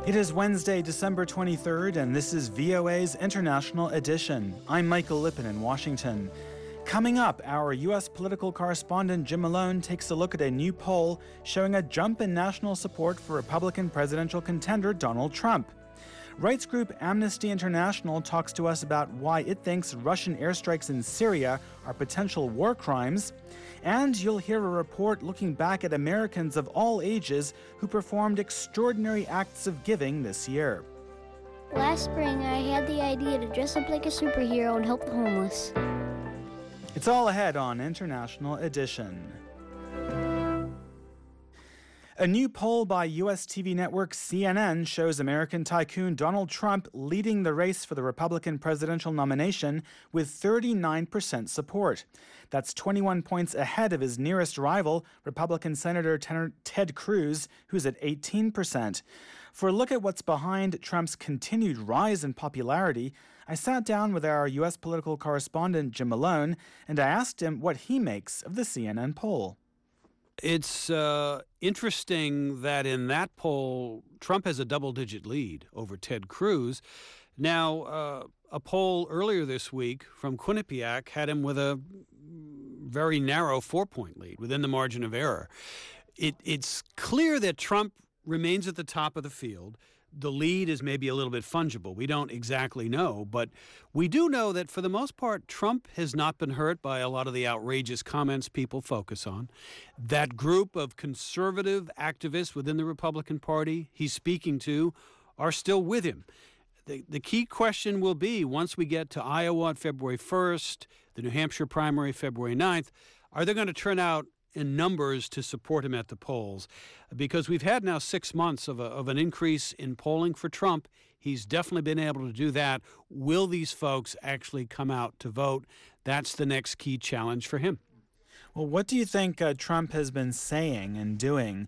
It is Wednesday, December 23rd, and this is VOA's International Edition. I'm Michael Lippin in Washington. Coming up, our U.S. political correspondent Jim Malone takes a look at a new poll showing a jump in national support for Republican presidential contender Donald Trump. Rights group Amnesty International talks to us about why it thinks Russian airstrikes in Syria are potential war crimes. And you'll hear a report looking back at Americans of all ages who performed extraordinary acts of giving this year. Last spring, I had the idea to dress up like a superhero and help the homeless. It's all ahead on International Edition. A new poll by U.S. TV network CNN shows American tycoon Donald Trump leading the race for the Republican presidential nomination with 39% support. That's 21 points ahead of his nearest rival, Republican Senator Ted Cruz, who's at 18%. For a look at what's behind Trump's continued rise in popularity, I sat down with our U.S. political correspondent Jim Malone, and I asked him what he makes of the CNN poll. It's interesting that in that poll, Trump has a double-digit lead over Ted Cruz. Now, a poll earlier this week from Quinnipiac had him with a very narrow 4-point lead within the margin of error. It's clear that Trump remains at the top of the field. The lead is maybe a little bit fungible. We don't exactly know, but we do know that for the most part, Trump has not been hurt by a lot of the outrageous comments people focus on. That group of conservative activists within the Republican Party he's speaking to are still with him. The key question will be, once we get to Iowa on February 1st, the New Hampshire primary February 9th, are they going to turn out in numbers to support him at the polls? Because we've had now 6 months of an increase in polling for Trump. He's definitely been able to do that. Will these folks actually come out to vote? That's the next key challenge for him. Well, what do you think Trump has been saying and doing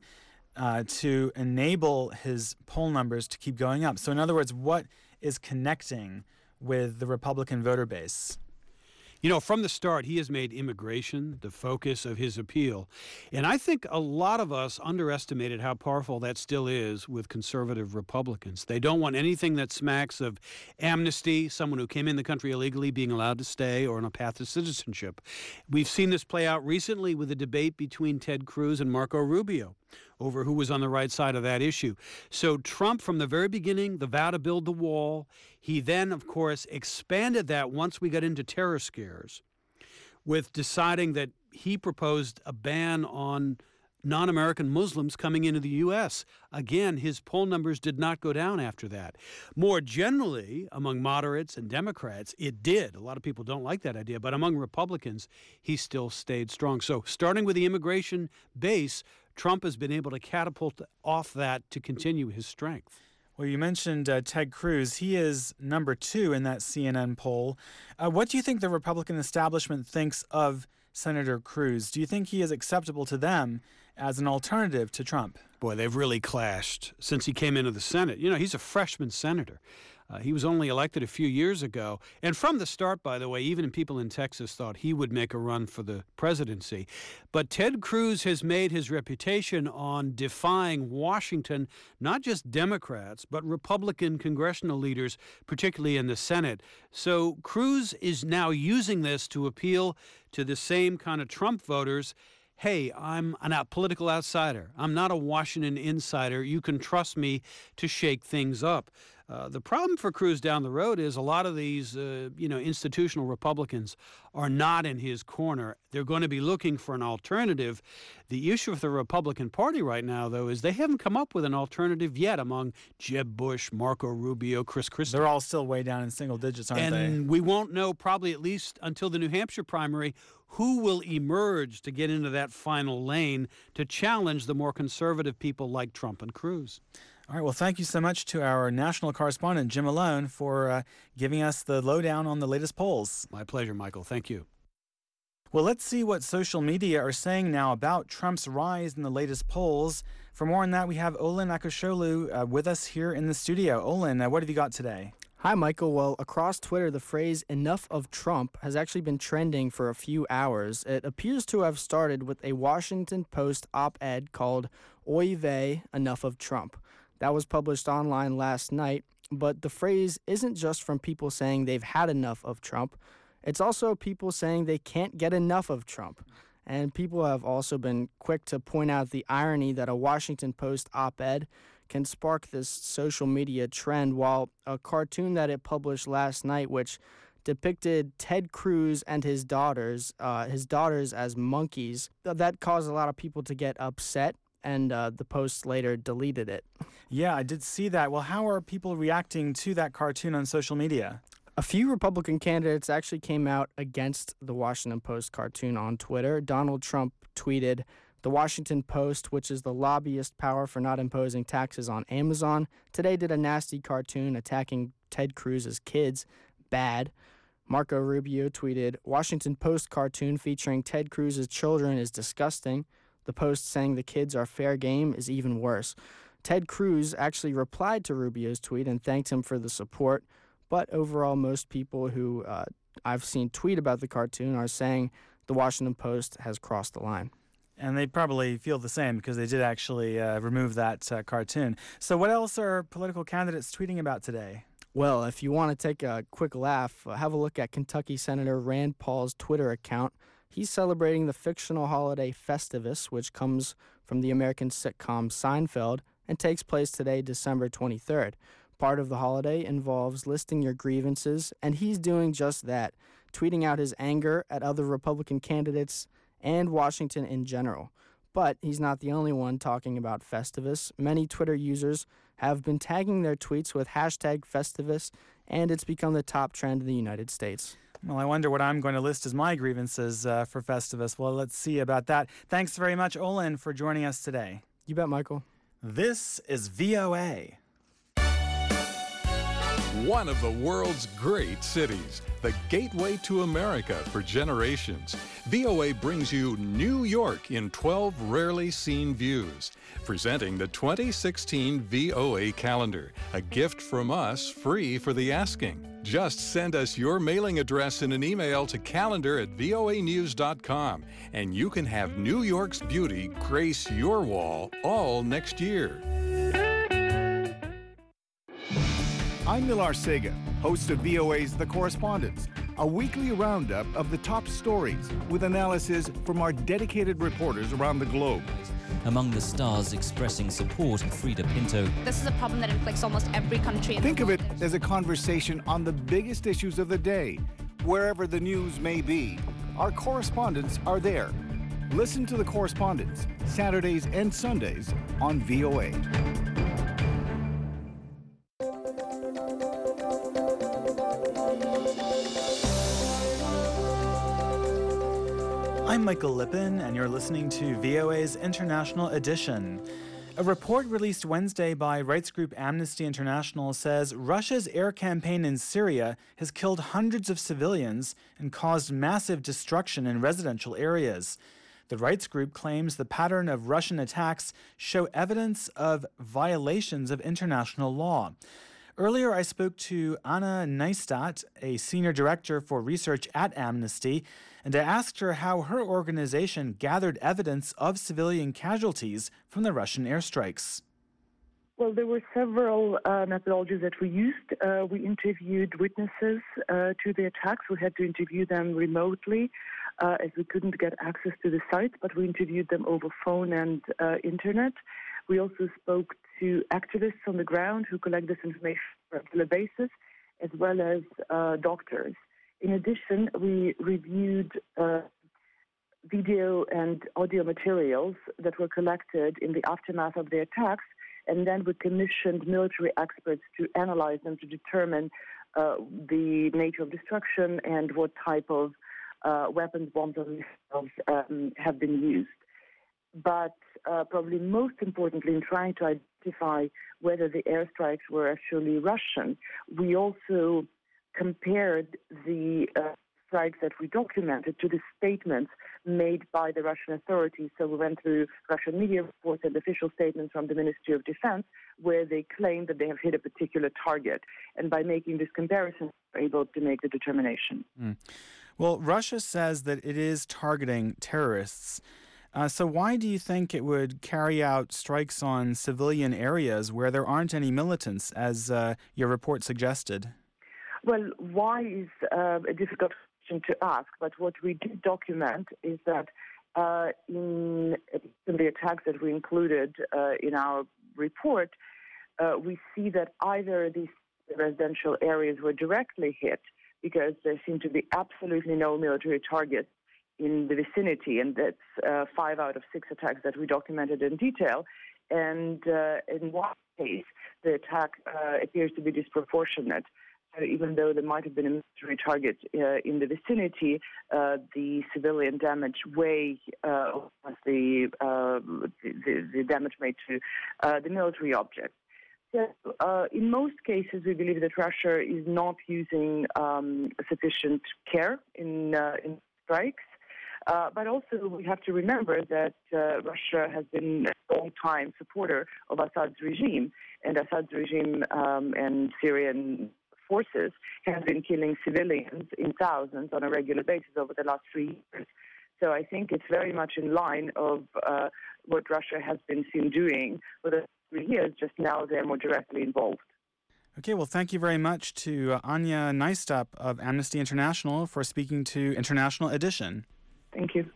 to enable his poll numbers to keep going up? So in other words, what is connecting with the Republican voter base? You know, from the start, he has made immigration the focus of his appeal. And I think a lot of us underestimated how powerful that still is with conservative Republicans. They don't want anything that smacks of amnesty, someone who came in the country illegally being allowed to stay or on a path to citizenship. We've seen this play out recently with the debate between Ted Cruz and Marco Rubio over who was on the right side of that issue. So Trump, from the very beginning, the vow to build the wall. He then, of course, expanded that once we got into terror scares with deciding that he proposed a ban on non-American Muslims coming into the U.S. Again, his poll numbers did not go down after that. More generally, among moderates and Democrats, it did. A lot of people don't like that idea, but among Republicans, he still stayed strong. So starting with the immigration base, Trump has been able to catapult off that to continue his strength. Well, you mentioned Ted Cruz. He is number 2 in that CNN poll. What do you think the Republican establishment thinks of Senator Cruz? Do you think he is acceptable to them as an alternative to Trump? Boy, they've really clashed since he came into the Senate. You know, he's a freshman senator. He was only elected a few years ago. And from the start, by the way, even people in Texas thought he would make a run for the presidency. But Ted Cruz has made his reputation on defying Washington, not just Democrats, but Republican congressional leaders, particularly in the Senate. So Cruz is now using this to appeal to the same kind of Trump voters. Hey, I'm a political outsider. I'm not a Washington insider. You can trust me to shake things up. The problem for Cruz down the road is a lot of these, institutional Republicans are not in his corner. They're going to be looking for an alternative. The issue of the Republican Party right now, though, is they haven't come up with an alternative yet among Jeb Bush, Marco Rubio, Chris Christie. They're all still way down in single digits, aren't they? And we won't know probably at least until the New Hampshire primary who will emerge to get into that final lane to challenge the more conservative people like Trump and Cruz. All right, well, thank you so much to our national correspondent, Jim Malone, for giving us the lowdown on the latest polls. My pleasure, Michael. Thank you. Well, let's see what social media are saying now about Trump's rise in the latest polls. For more on that, we have Olin Akosholu with us here in the studio. Olin, what have you got today? Hi, Michael. Well, across Twitter, the phrase "enough of Trump" has actually been trending for a few hours. It appears to have started with a Washington Post op-ed called "Oy vey, enough of Trump." That was published online last night, but the phrase isn't just from people saying they've had enough of Trump. It's also people saying they can't get enough of Trump. And people have also been quick to point out the irony that a Washington Post op-ed can spark this social media trend, while a cartoon that it published last night, which depicted Ted Cruz and his daughters as monkeys, that caused a lot of people to get upset, and the Post later deleted it. Yeah, I did see that. Well, how are people reacting to that cartoon on social media? A few Republican candidates actually came out against the Washington Post cartoon on Twitter. Donald Trump tweeted, "The Washington Post, which is the lobbyist power for not imposing taxes on Amazon, today did a nasty cartoon attacking Ted Cruz's kids. Bad." Marco Rubio tweeted, "Washington Post cartoon featuring Ted Cruz's children is disgusting. The Post saying the kids are fair game is even worse." Ted Cruz actually replied to Rubio's tweet and thanked him for the support, but overall most people who I've seen tweet about the cartoon are saying the Washington Post has crossed the line. And they probably feel the same because they did actually remove that cartoon. So what else are political candidates tweeting about today? Well, if you want to take a quick laugh, have a look at Kentucky Senator Rand Paul's Twitter account. He's celebrating the fictional holiday Festivus, which comes from the American sitcom Seinfeld and takes place today, December 23rd. Part of the holiday involves listing your grievances, and he's doing just that, tweeting out his anger at other Republican candidates and Washington in general. But he's not the only one talking about Festivus. Many Twitter users have been tagging their tweets with hashtag Festivus, and it's become the top trend in the United States. Well, I wonder what I'm going to list as my grievances for Festivus. Well, let's see about that. Thanks very much, Olin, for joining us today. You bet, Michael. This is VOA. One of the world's great cities, the gateway to America for generations. VOA brings you New York in 12 rarely seen views. Presenting the 2016 VOA calendar, a gift from us free for the asking. Just send us your mailing address in an email to calendar@voanews.com, and you can have New York's beauty grace your wall all next year. I'm Millar Sega, host of VOA's The Correspondents, a weekly roundup of the top stories with analysis from our dedicated reporters around the globe. Among the stars expressing support, Frida Pinto. This is a problem that inflicts almost every country in the world. Think of it as a conversation on the biggest issues of the day, wherever the news may be. Our correspondents are there. Listen to The Correspondents, Saturdays and Sundays on VOA. I'm Michael Lippin, and you're listening to VOA's International Edition. A report released Wednesday by rights group Amnesty International says Russia's air campaign in Syria has killed hundreds of civilians and caused massive destruction in residential areas. The rights group claims the pattern of Russian attacks show evidence of violations of international law. Earlier, I spoke to Anna Neistat, a senior director for research at Amnesty, and I asked her how her organization gathered evidence of civilian casualties from the Russian airstrikes. Well, there were several methodologies that we used. We interviewed witnesses to the attacks. We had to interview them remotely as we couldn't get access to the sites, but we interviewed them over phone and internet. We also spoke to activists on the ground who collect this information on a regular basis, as well as doctors. In addition, we reviewed video and audio materials that were collected in the aftermath of the attacks, and then we commissioned military experts to analyze them to determine the nature of destruction and what type of weapons, bombs, or missiles have been used. But probably most importantly, in trying to identify whether the airstrikes were actually Russian, we also compared the strikes that we documented to the statements made by the Russian authorities. So we went through Russian media reports and official statements from the Ministry of Defense where they claim that they have hit a particular target. And by making this comparison, we're able to make the determination. Well, Russia says that it is targeting terrorists. So why do you think it would carry out strikes on civilian areas where there aren't any militants, as your report suggested? Well, why is a difficult question to ask, but what we did document is that in the attacks that we included in our report, we see that either these residential areas were directly hit because there seemed to be absolutely no military targets in the vicinity, and that's 5 out of 6 attacks that we documented in detail. And in one case, the attack appears to be disproportionate. So even though there might have been a military target in the vicinity, the civilian damage way the damage made to the military object. So in most cases, we believe that Russia is not using sufficient care in strikes. But also we have to remember that Russia has been a long-time supporter of Assad's regime, and Assad's regime and Syrian forces have been killing civilians in thousands on a regular basis over the last 3 years. So I think it's very much in line of what Russia has been seen doing for the 3 years, just now they're more directly involved. Okay, well, thank you very much to Anya Neistap of Amnesty International for speaking to International Edition. Thank you.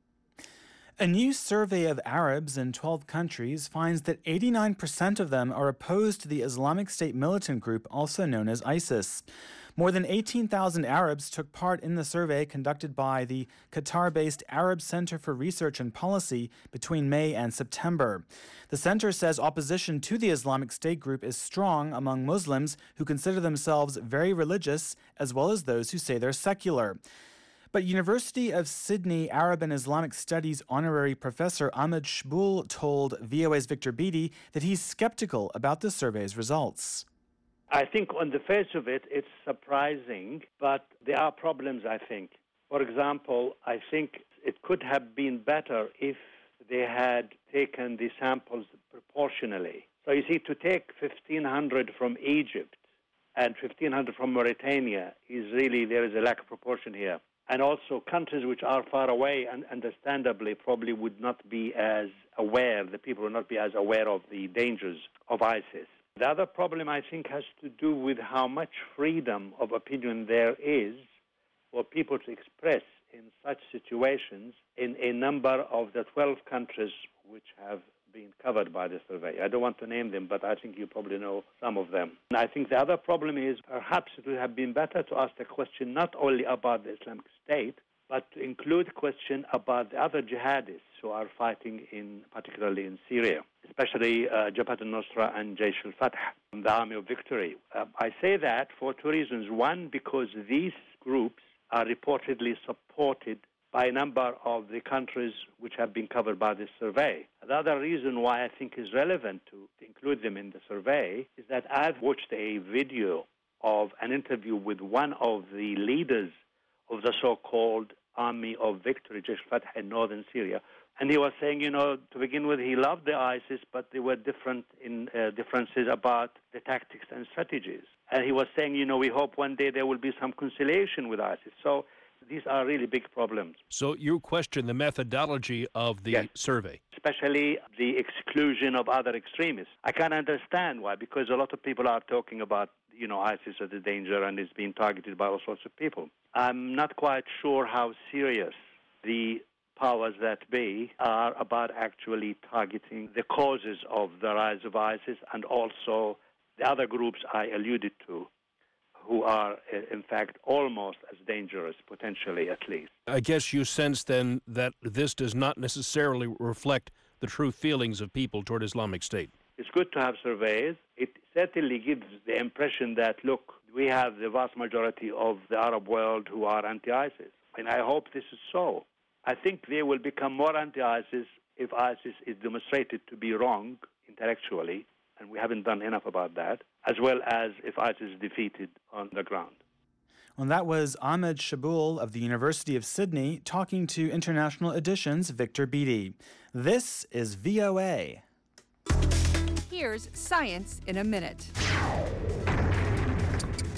A new survey of Arabs in 12 countries finds that 89% of them are opposed to the Islamic State militant group, also known as ISIS. More than 18,000 Arabs took part in the survey conducted by the Qatar-based Arab Center for Research and Policy between May and September. The center says opposition to the Islamic State group is strong among Muslims who consider themselves very religious, as well as those who say they're secular. But University of Sydney Arab and Islamic Studies honorary professor Ahmed Shboul told VOA's Victor Beattie that he's skeptical about the survey's results. I think on the face of it, it's surprising, but there are problems, I think. For example, I think it could have been better if they had taken the samples proportionally. So you see, to take 1,500 from Egypt and 1,500 from Mauritania is really, there is a lack of proportion here. And also countries which are far away and understandably probably would not be as aware, the people would not be as aware of the dangers of ISIS. The other problem, I think, has to do with how much freedom of opinion there is for people to express in such situations in a number of the 12 countries which have been covered by the survey. I don't want to name them, but I think you probably know some of them. And I think the other problem is perhaps it would have been better to ask the question not only about the Islamic State, but to include a question about the other jihadists who are fighting particularly in Syria, especially Jabhat al-Nusra and Jaish al-Fath, the Army of Victory. I say that for 2 reasons. One, because these groups are reportedly supported by a number of the countries which have been covered by this survey. The other reason why I think is relevant to include them in the survey is that I've watched a video of an interview with one of the leaders of the so-called Army of Victory, Jaish al-Fath, in northern Syria. And he was saying, to begin with, he loved the ISIS, but there were differences about the tactics and strategies. And he was saying, we hope one day there will be some conciliation with ISIS. So these are really big problems. So you question the methodology of the survey? Especially the exclusion of other extremists. I can understand why, because a lot of people are talking about, ISIS as a danger and it's being targeted by all sorts of people. I'm not quite sure how serious the powers that be are about actually targeting the causes of the rise of ISIS and also the other groups I alluded to, who are, in fact, almost as dangerous, potentially at least. I guess you sense, then, that this does not necessarily reflect the true feelings of people toward Islamic State. It's good to have surveys. It certainly gives the impression that, look, we have the vast majority of the Arab world who are anti-ISIS. And I hope this is so. I think they will become more anti-ISIS if ISIS is demonstrated to be wrong intellectually, and we haven't done enough about that, as well as if ISIS is defeated on the ground. Well, that was Ahmed Shboul of the University of Sydney talking to International Edition's Victor Beattie. This is VOA. Here's Science in a Minute.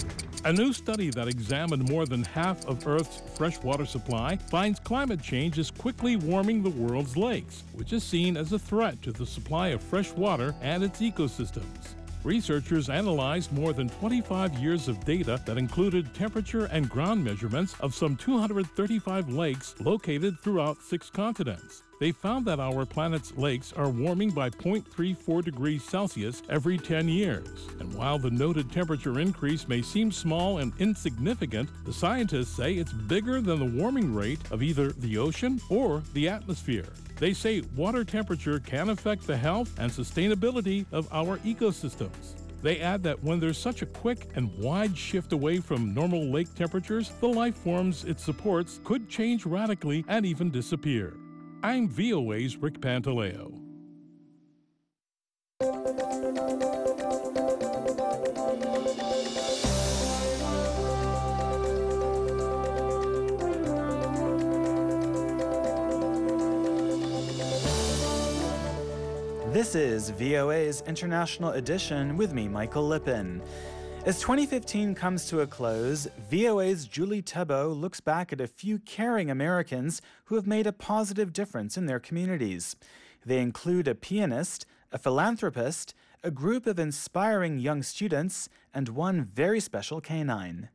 A new study that examined more than half of Earth's freshwater supply finds climate change is quickly warming the world's lakes, which is seen as a threat to the supply of fresh water and its ecosystems. Researchers analyzed more than 25 years of data that included temperature and ground measurements of some 235 lakes located throughout 6 continents. They found that our planet's lakes are warming by 0.34 degrees Celsius every 10 years. And while the noted temperature increase may seem small and insignificant, the scientists say it's bigger than the warming rate of either the ocean or the atmosphere. They say water temperature can affect the health and sustainability of our ecosystems. They add that when there's such a quick and wide shift away from normal lake temperatures, the life forms it supports could change radically and even disappear. I'm VOA's Rick Pantaleo. This is VOA's International Edition with me, Michael Lippin. As 2015 comes to a close, VOA's Julie Tebow looks back at a few caring Americans who have made a positive difference in their communities. They include a pianist, a philanthropist, a group of inspiring young students, and one very special canine.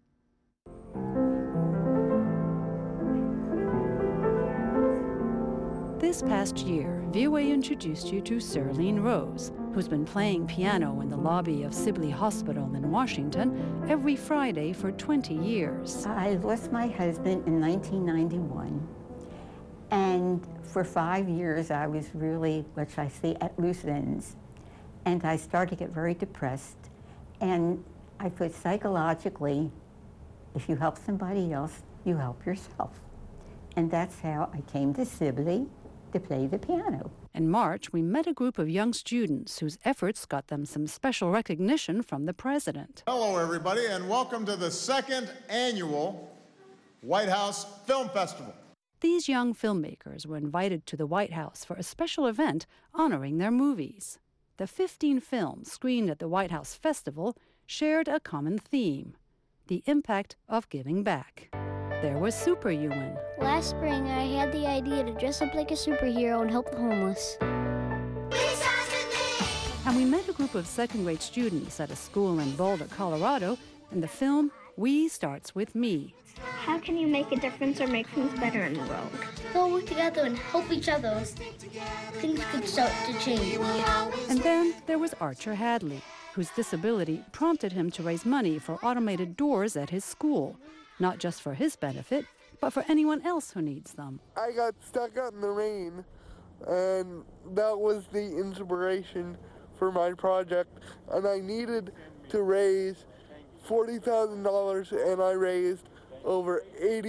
This past year, VOA introduced you to Serlene Rose, who's been playing piano in the lobby of Sibley Hospital in Washington every Friday for 20 years. I lost my husband in 1991, and for 5 years I was really, what I say, at loose ends. And I started to get very depressed, and I thought psychologically, if you help somebody else, you help yourself. And that's how I came to Sibley to play the piano. In March, we met a group of young students whose efforts got them some special recognition from the president. Hello, everybody, and welcome to the second annual White House Film Festival. These young filmmakers were invited to the White House for a special event honoring their movies. The 15 films screened at the White House Festival shared a common theme: the impact of giving back. There was Super Ewan. Last spring, I had the idea to dress up like a superhero and help the homeless. And we met a group of second-grade students at a school in Boulder, Colorado, in the film We Starts With Me. How can you make a difference or make things better in the world? We'll work together and help each other. Things could start to change. And then there was Archer Hadley, whose disability prompted him to raise money for automated doors at his school. Not just for his benefit, but for anyone else who needs them. I got stuck out in the rain, and that was the inspiration for my project. And I needed to raise $40,000, and I raised over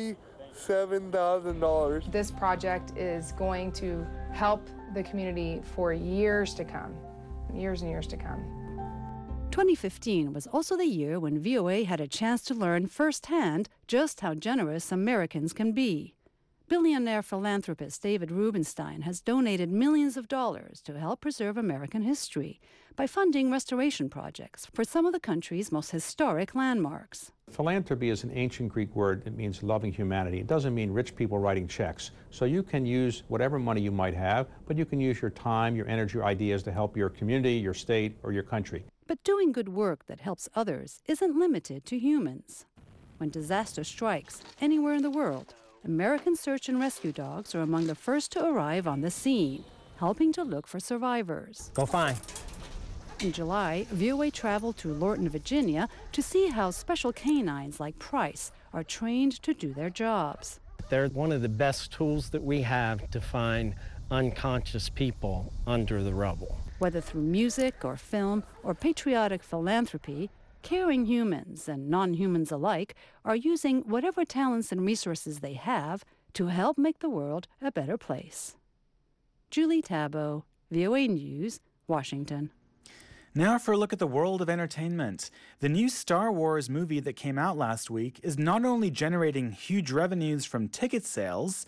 $87,000. This project is going to help the community for years to come, years and years to come. 2015 was also the year when VOA had a chance to learn firsthand just how generous Americans can be. Billionaire philanthropist David Rubenstein has donated millions of dollars to help preserve American history by funding restoration projects for some of the country's most historic landmarks. Philanthropy is an ancient Greek word. It means loving humanity. It doesn't mean rich people writing checks. So you can use whatever money you might have, but you can use your time, your energy, your ideas to help your community, your state, or your country. But doing good work that helps others isn't limited to humans. When disaster strikes anywhere in the world, American search and rescue dogs are among the first to arrive on the scene, helping to look for survivors. Go find. In July, VOA traveled to Lorton, Virginia to see how special canines like Price are trained to do their jobs. They're one of the best tools that we have to find unconscious people under the rubble. Whether through music or film or patriotic philanthropy, caring humans and non-humans alike are using whatever talents and resources they have to help make the world a better place. Julie Tebow, VOA News, Washington. Now for a look at the world of entertainment. The new Star Wars movie that came out last week is not only generating huge revenues from ticket sales,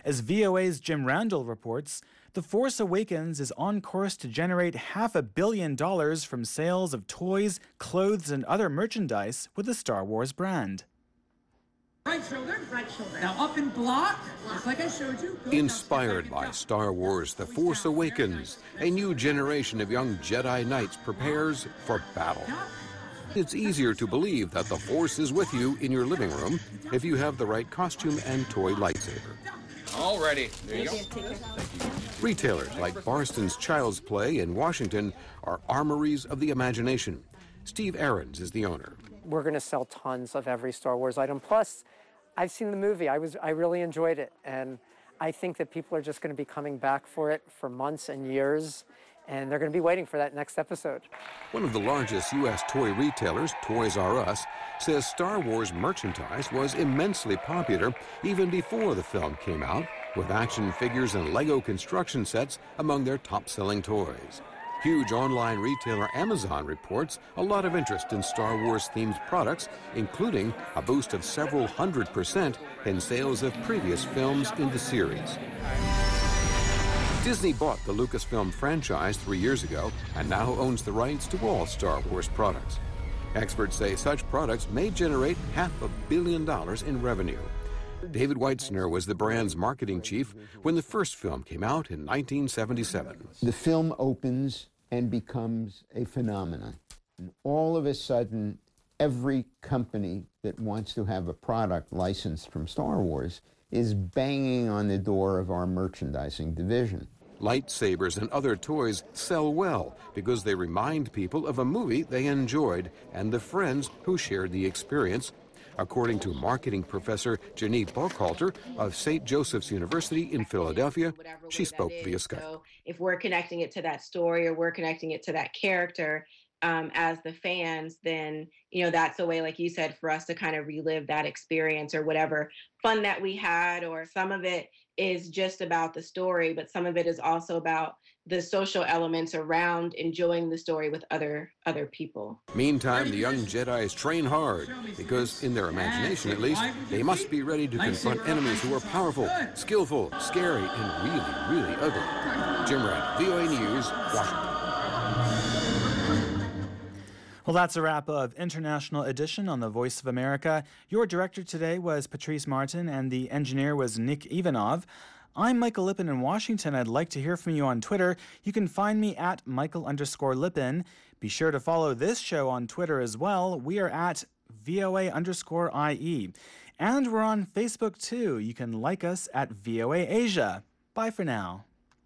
As VOA's Jim Randall reports, The Force Awakens is on course to generate $500 million from sales of toys, clothes, and other merchandise with the Star Wars brand. Right shoulder. Now up in block, just like I showed you. Inspired by Star Wars The Force Awakens, a new generation of young Jedi Knights prepares for battle. It's easier to believe that the Force is with you in your living room if you have the right costume and toy lightsaber. All ready. There you go. Retailers like Barston's Child's Play in Washington are armories of the imagination. Steve Ahrens is the owner. We're going to sell tons of every Star Wars item. Plus, I've seen the movie. I really enjoyed it. And I think that people are just going to be coming back for it for months and years. And they're going to be waiting for that next episode. One of the largest U.S. toy retailers, Toys R Us, says Star Wars merchandise was immensely popular even before the film came out, with action figures and Lego construction sets among their top-selling toys. Huge online retailer Amazon reports a lot of interest in Star Wars-themed products, including a boost of several 100% in sales of previous films in the series. Disney bought the Lucasfilm franchise 3 years ago and now owns the rights to all Star Wars products. Experts say such products may generate $500 million in revenue. David Weitzner was the brand's marketing chief when the first film came out in 1977. The film opens and becomes a phenomenon. And all of a sudden, every company that wants to have a product licensed from Star Wars is banging on the door of our merchandising division. Lightsabers and other toys sell well because they remind people of a movie they enjoyed and the friends who shared the experience, according to marketing professor Janine Buchalter of St. Joseph's University in Philadelphia. She spoke via Skype. So if we're connecting it to that story or we're connecting it to that character, as the fans, then, that's a way, like you said, for us to kind of relive that experience or whatever fun that we had. Or some of it is just about the story, but some of it is also about the social elements around enjoying the story with other people. Meantime, the young Jedis train hard because, in their imagination at least, they must be ready to confront enemies who are powerful, skillful, scary, and really, really ugly. Jim Rand, VOA News, Washington. Well, that's a wrap of International Edition on the Voice of America. Your director today was Patrice Martin, and the engineer was Nick Ivanov. I'm Michael Lippin in Washington. I'd like to hear from you on Twitter. You can find me at Michael_Lippin. Be sure to follow this show on Twitter as well. We are at VOA_IE. And we're on Facebook too. You can like us at VOA Asia. Bye for now.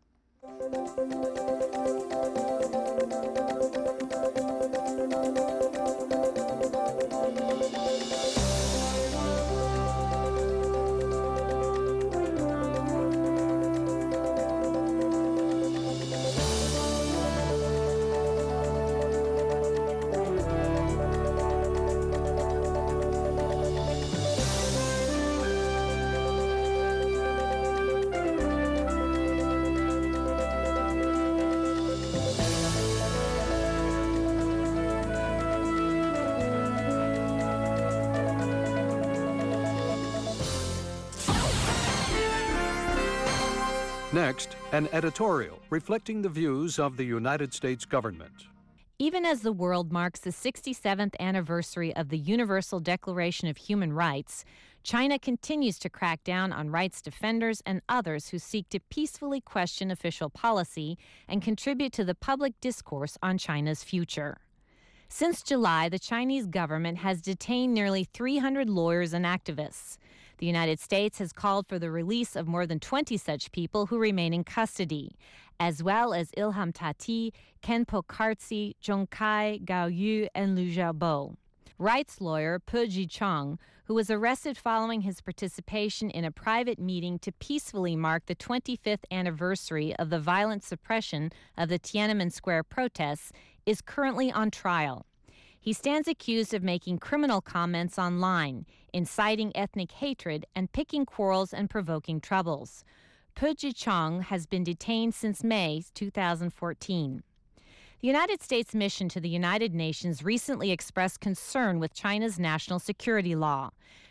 Next, an editorial reflecting the views of the United States government. Even as the world marks the 67th anniversary of the Universal Declaration of Human Rights, China continues to crack down on rights defenders and others who seek to peacefully question official policy and contribute to the public discourse on China's future. Since July, the Chinese government has detained nearly 300 lawyers and activists. The United States has called for the release of more than 20 such people who remain in custody, as well as Ilham Tati, Kenpo Kartsi, Zhong Kai, Gao Yu, and Liu Xiaobo. Rights lawyer Pe Jichang, who was arrested following his participation in a private meeting to peacefully mark the 25th anniversary of the violent suppression of the Tiananmen Square protests, is currently on trial. He stands accused of making criminal comments online, inciting ethnic hatred, and picking quarrels and provoking troubles. Pe Jichang has been detained since May 2014. The United States mission to the United Nations recently expressed concern with China's national security law.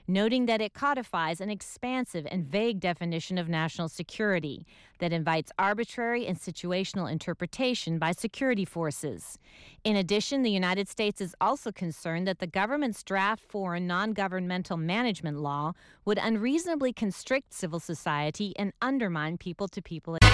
noting that it codifies an expansive and vague definition of national security that invites arbitrary and situational interpretation by security forces. In addition, the United States is also concerned that the government's draft foreign non-governmental management law would unreasonably constrict civil society and undermine people-to-people